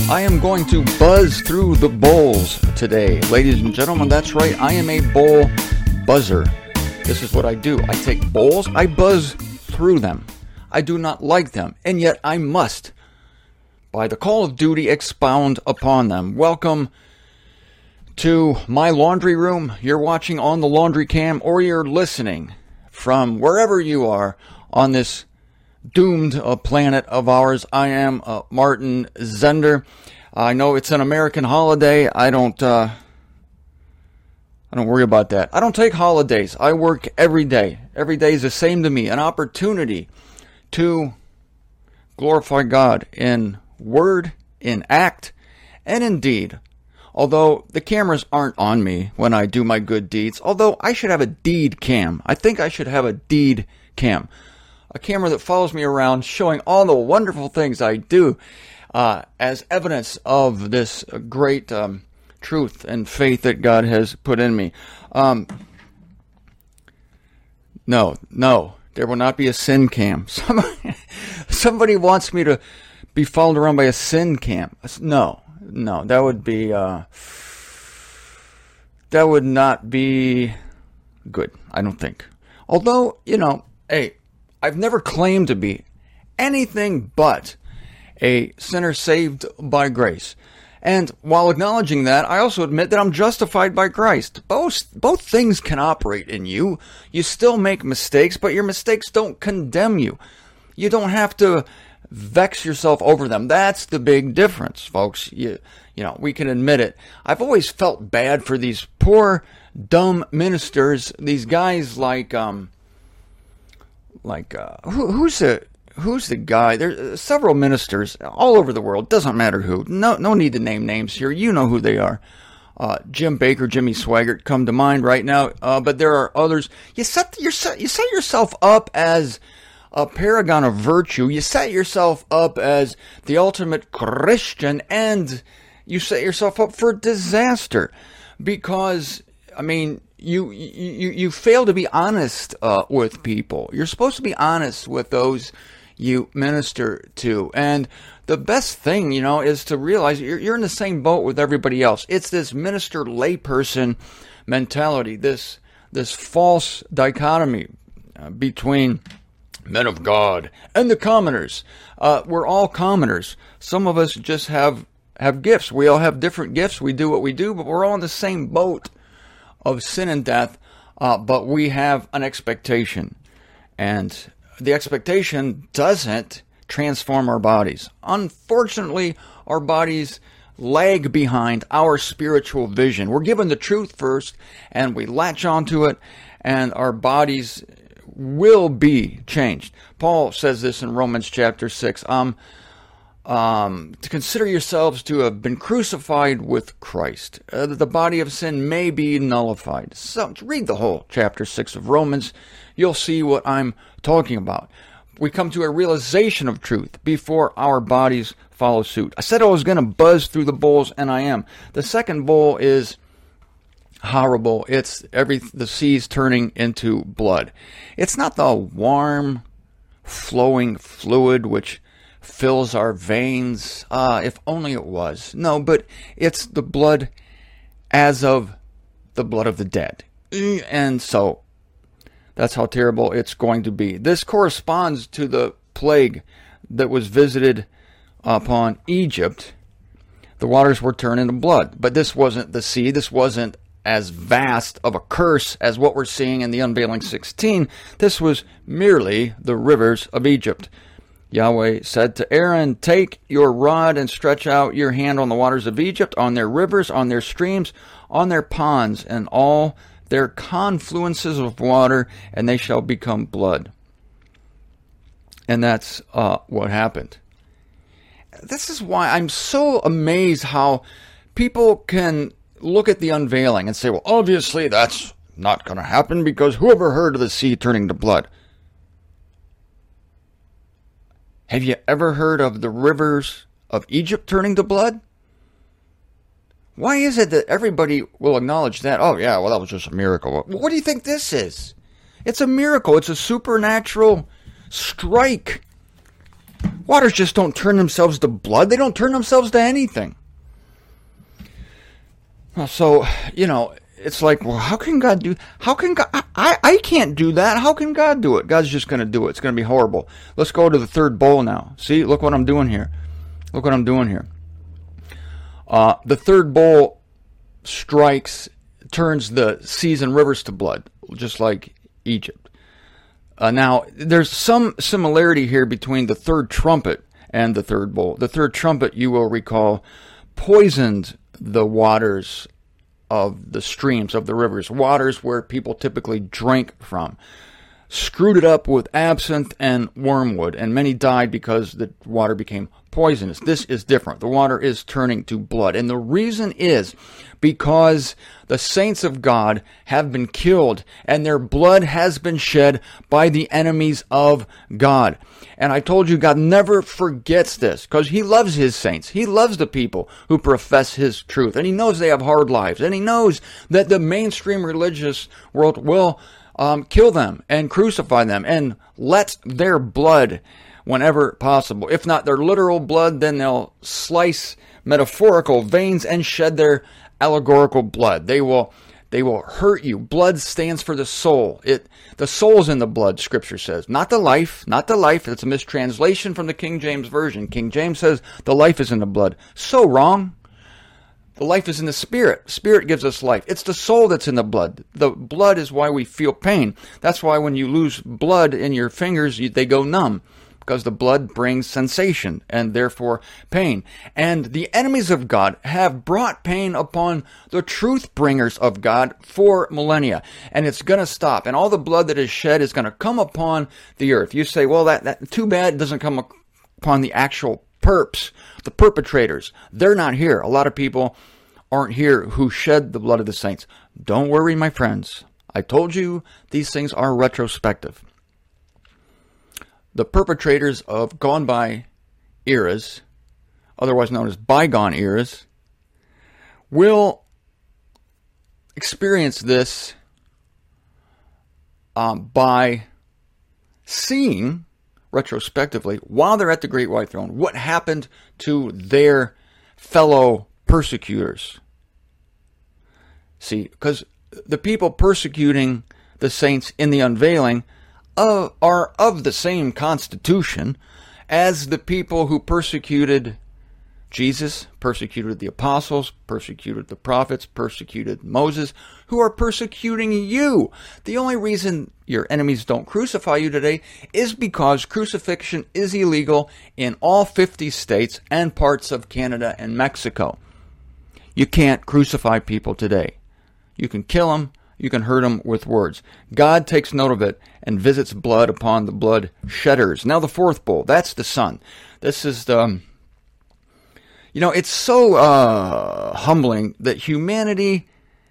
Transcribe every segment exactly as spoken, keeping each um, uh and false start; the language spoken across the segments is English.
I am going to buzz through the bowls today. Ladies and gentlemen, that's right, I am a bowl buzzer. This is what I do. I take bowls, I buzz through them. I do not like them, and yet I must, by the call of duty, expound upon them. Welcome to my laundry room. You're watching on the laundry cam, or you're listening from wherever you are on this doomed uh, planet of ours. I am uh, Martin Zender. I know it's an American holiday. I don't uh, I don't worry about that. I don't take holidays. I work every day. Every day is the same to me. An opportunity to glorify God in word, in act, and in deed. Although the cameras aren't on me when I do my good deeds. Although I should have a deed cam. I think I should have a deed cam. A camera that follows me around showing all the wonderful things I do uh, as evidence of this great um, truth and faith that God has put in me. Um, no, no, there will not be a sin cam. Somebody, somebody wants me to be followed around by a sin cam. No, no, that would be, uh, that would not be good, I don't think. Although, you know, hey, I've never claimed to be anything but a sinner saved by grace. And while acknowledging that, I also admit that I'm justified by Christ. Both, both things can operate in you. You still make mistakes, but your mistakes don't condemn you. You don't have to vex yourself over them. That's the big difference, folks. You, you know, we can admit it. I've always felt bad for these poor, dumb ministers, these guys like, um, Like, uh, who, who's the who's the guy? There's several ministers all over the world. Doesn't matter who. No, no need to name names here. You know who they are. Uh, Jim Bakker, Jimmy Swaggart come to mind right now. Uh, but there are others. You set your you set yourself up as a paragon of virtue. You set yourself up as the ultimate Christian, and you set yourself up for disaster because, I mean, You, you you fail to be honest uh, with people. You're supposed to be honest with those you minister to. And the best thing, you know, is to realize you're, you're in the same boat with everybody else. It's this minister layperson mentality, this this false dichotomy uh, between men of God and the commoners. Uh, we're all commoners. Some of us just have, have gifts. We all have different gifts. We do what we do, but we're all in the same boat of sin and death, uh, but we have an expectation, and the expectation doesn't transform our bodies. Unfortunately, our bodies lag behind our spiritual vision. We're given the truth first, and we latch onto it, and our bodies will be changed. Paul says this in Romans chapter six. Um, Um, to consider yourselves to have been crucified with Christ, uh, that the body of sin may be nullified. So, read the whole chapter six of Romans. You'll see what I'm talking about. We come to a realization of truth before our bodies follow suit. I said I was going to buzz through the bowls, and I am. The second bowl is horrible. It's every the seas turning into blood. It's not the warm, flowing fluid which fills our veins. Ah, if only it was. No, but it's the blood as of the blood of the dead. And so, that's how terrible it's going to be. This corresponds to the plague that was visited upon Egypt. The waters were turned into blood. But this wasn't the sea. This wasn't as vast of a curse as what we're seeing in the Unveiling sixteen. This was merely the rivers of Egypt. Yahweh said to Aaron, "Take your rod and stretch out your hand on the waters of Egypt, on their rivers, on their streams, on their ponds, and all their confluences of water, and they shall become blood." And that's uh, what happened. This is why I'm so amazed how people can look at the unveiling and say, well, obviously that's not going to happen because whoever heard of the sea turning to blood? Have you ever heard of the rivers of Egypt turning to blood? Why is it that everybody will acknowledge that? Oh, yeah, well, that was just a miracle. What do you think this is? It's a miracle. It's a supernatural strike. Waters just don't turn themselves to blood. They don't turn themselves to anything. So, you know, it's like, well, how can God do, how can God, I, I can't do that. How can God do it? God's just going to do it. It's going to be horrible. Let's go to the third bowl now. See, look what I'm doing here. Look what I'm doing here. Uh, the third bowl strikes, turns the seas and rivers to blood, just like Egypt. Uh, now, there's some similarity here between the third trumpet and the third bowl. The third trumpet, you will recall, poisoned the waters of the streams, of the rivers, waters where people typically drink from. Screwed it up with absinthe and wormwood, and many died because the water became poisonous. This is different. The water is turning to blood. And the reason is because the saints of God have been killed, and their blood has been shed by the enemies of God. And I told you, God never forgets this, because he loves his saints. He loves the people who profess his truth. And he knows they have hard lives. And he knows that the mainstream religious world will Um, kill them and crucify them and let their blood whenever possible. If not their literal blood, then they'll slice metaphorical veins and shed their allegorical blood. They will they will hurt you. Blood stands for the soul. It the soul's in the blood, Scripture says. Not the life, not the life. It's a mistranslation from the King James Version. King James says the life is in the blood. So wrong. The life is in the spirit. Spirit gives us life. It's the soul that's in the blood. The blood is why we feel pain. That's why when you lose blood in your fingers, you, they go numb, because the blood brings sensation and therefore pain. And the enemies of God have brought pain upon the truth bringers of God for millennia. And it's going to stop. And all the blood that is shed is going to come upon the earth. You say, well, that, that too bad it doesn't come upon the actual perps, the perpetrators. They're not here. A lot of people aren't here who shed the blood of the saints. Don't worry, my friends. I told you these things are retrospective. The perpetrators of gone by eras, otherwise known as bygone eras, will experience this um, by seeing retrospectively, while they're at the Great White Throne, what happened to their fellow persecutors. See, because the people persecuting the saints in the unveiling uh, are of the same constitution as the people who persecuted Jesus, persecuted the apostles, persecuted the prophets, persecuted Moses, who are persecuting you. The only reason your enemies don't crucify you today is because crucifixion is illegal in all fifty states and parts of Canada and Mexico. You can't crucify people today. You can kill them, you can hurt them with words. God takes note of it and visits blood upon the blood shedders. Now the fourth bowl, that's the Son. This is the... You know, it's so uh, humbling that humanity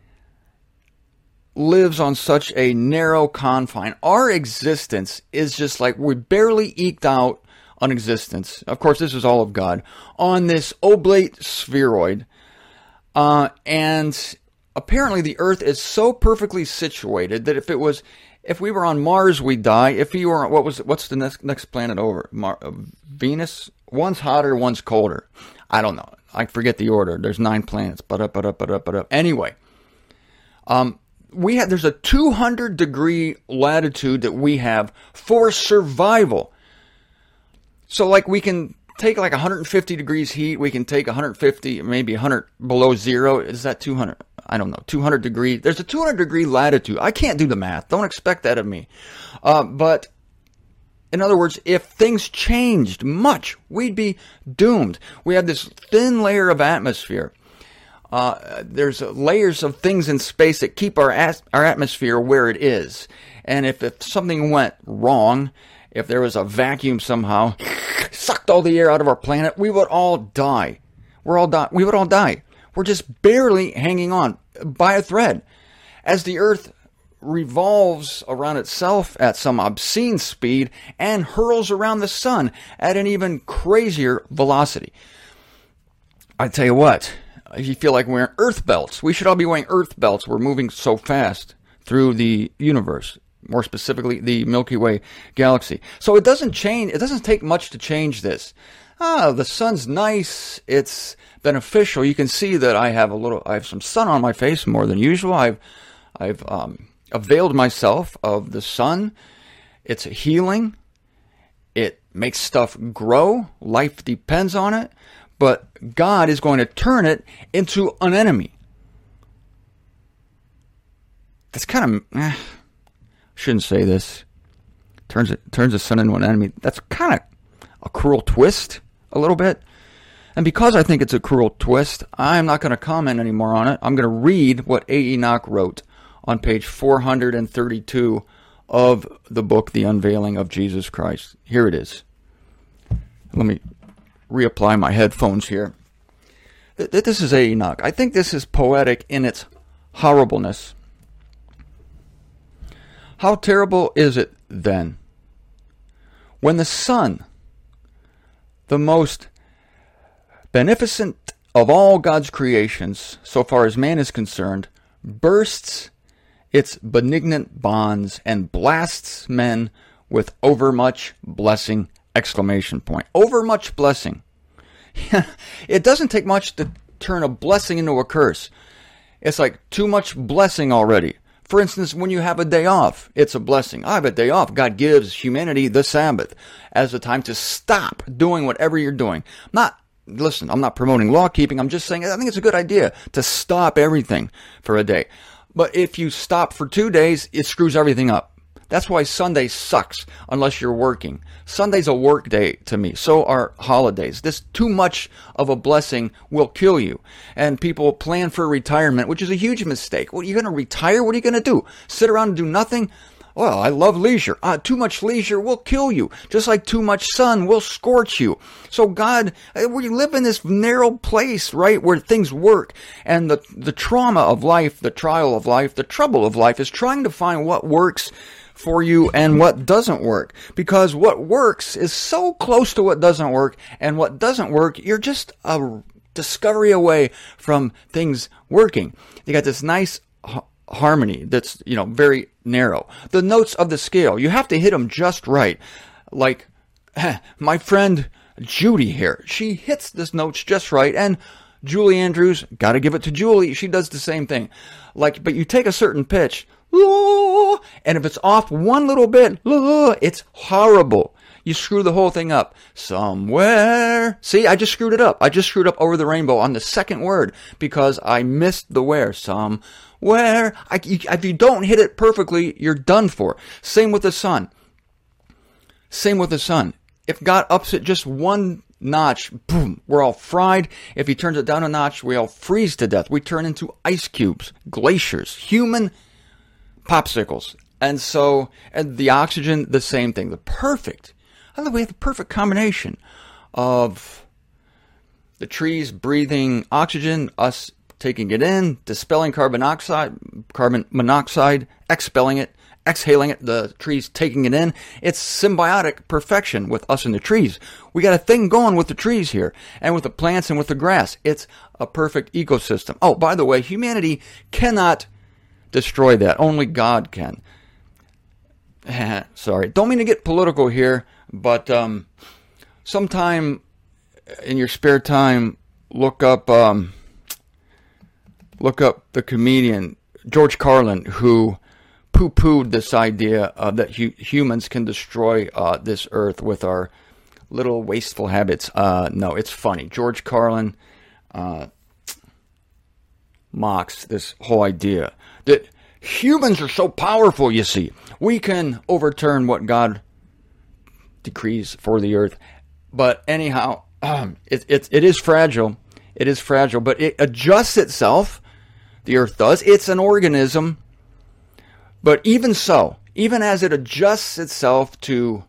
lives on such a narrow confine. Our existence is just like we barely eked out an existence. Of course, this is all of God. On this oblate spheroid. Uh, and apparently the Earth is so perfectly situated that if it was... If we were on Mars, we'd die. If we were, what was, what's the next, next planet over? Mar- uh, Venus? One's hotter, one's colder. I don't know. I forget the order. There's nine planets. But up, but up, but up, but up. Anyway, um, we have. There's a two hundred degree latitude that we have for survival. So, like, we can take like one hundred fifty degrees heat. We can take one hundred fifty, maybe one hundred below zero. Is that two hundred? I don't know. two hundred degrees. There's a two hundred degree latitude. I can't do the math. Don't expect that of me. Uh, but in other words, if things changed much, we'd be doomed. We have this thin layer of atmosphere. Uh, there's layers of things in space that keep our as- our atmosphere where it is. And if, if something went wrong, if there was a vacuum somehow, sucked all the air out of our planet, we would all die. We're all die. We would all die. We're just barely hanging on by a thread. As the Earth revolves around itself at some obscene speed and hurls around the sun at an even crazier velocity. I tell you what, if you feel like wearing earth belts, we should all be wearing earth belts. We're moving so fast through the universe. more specifically the Milky Way galaxy. So it doesn't change, it doesn't take much to change this. Ah, the sun's nice, it's beneficial. You can see that I have a little, I have some sun on my face more than usual. I've, I've um, availed myself of the sun. It's a healing. It makes stuff grow. Life depends on it. But God is going to turn it into an enemy. That's kind of, eh, shouldn't say this. Turns it turns the sun into an enemy. That's kind of a cruel twist, a little bit. And because I think it's a cruel twist, I'm not going to comment anymore on it. I'm going to read what A. Enoch wrote on page four hundred thirty-two of the book, The Unveiling of Jesus Christ. Here it is. Let me reapply my headphones here. This is A. Enoch. I think this is poetic in its horribleness. How terrible is it, then, when the sun, the most beneficent of all God's creations, so far as man is concerned, bursts its benignant bonds and blasts men with overmuch blessing, exclamation point. Overmuch blessing. It doesn't take much to turn a blessing into a curse. It's like too much blessing already. For instance, when you have a day off, it's a blessing. I have a day off. God gives humanity the Sabbath as a time to stop doing whatever you're doing. Not, listen, I'm not promoting law keeping. I'm just saying I think it's a good idea to stop everything for a day. But if you stop for two days, it screws everything up. That's why Sunday sucks unless you're working. Sunday's a work day to me. So are holidays. This too much of a blessing will kill you. And people plan for retirement, which is a huge mistake. What, are you going to retire? What are you going to do? Sit around and do nothing? Well, I love leisure. Uh, too much leisure will kill you, just like too much sun will scorch you. So God, we live in this narrow place, right, where things work. And the, the trauma of life, the trial of life, the trouble of life is trying to find what works for you and what doesn't work. Because what works is so close to what doesn't work, and what doesn't work, you're just a discovery away from things working. You got this nice harmony that's, you know, very narrow. The notes of the scale, you have to hit them just right. Like my friend Judy here, she hits this notes just right, and Julie Andrews, got to give it to Julie, she does the same thing. Like, but you take a certain pitch, and if it's off one little bit, it's horrible. You screw the whole thing up. Somewhere. See, I just screwed it up. I just screwed up over the rainbow on the second word because I missed the where. Somewhere. I, if you don't hit it perfectly, you're done for. Same with the sun. Same with the sun. If God ups it just one notch, boom, we're all fried. If he turns it down a notch, we all freeze to death. We turn into ice cubes, glaciers, human popsicles. And so, and the oxygen, the same thing. The perfect, I love we have the perfect combination of the trees breathing oxygen, us taking it in, dispelling carbon dioxide, carbon monoxide, expelling it, exhaling it, the trees taking it in. It's symbiotic perfection with us and the trees. We got a thing going with the trees here, and with the plants and with the grass. It's a perfect ecosystem. Oh, by the way, humanity cannot destroy that. Only God can. Sorry. Don't mean to get political here, but um, sometime in your spare time, look up um, look up the comedian George Carlin, who poo-pooed this idea uh, that hu- humans can destroy uh, this earth with our little wasteful habits. Uh, no, it's funny. George Carlin uh, mocks this whole idea that humans are so powerful, you see. We can overturn what God decrees for the earth. But anyhow, um, it, it, it is fragile. It is fragile, but it adjusts itself. The earth does. It's an organism. But even so, even as it adjusts itself to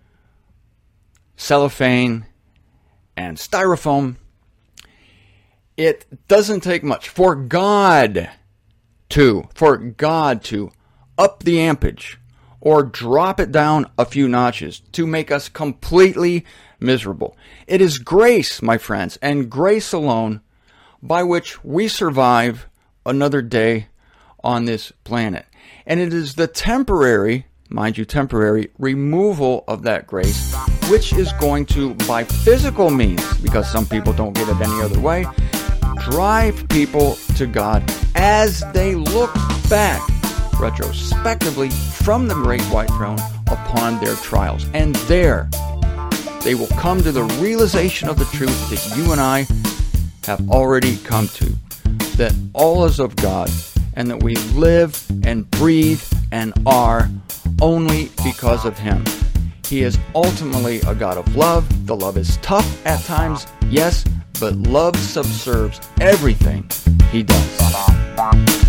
cellophane and styrofoam, it doesn't take much for God to, for God to up the ampage or drop it down a few notches to make us completely miserable. It is grace, my friends, and grace alone by which we survive another day on this planet. And it is the temporary, mind you, temporary removal of that grace, which is going to, by physical means, because some people don't get it any other way, drive people to God as they look back retrospectively from the great white throne upon their trials. And there they will come to the realization of the truth that you and I have already come to, that all is of God, and that we live and breathe and are only because of Him. He is ultimately a God of love. The love is tough at times, yes, but love subserves everything He does.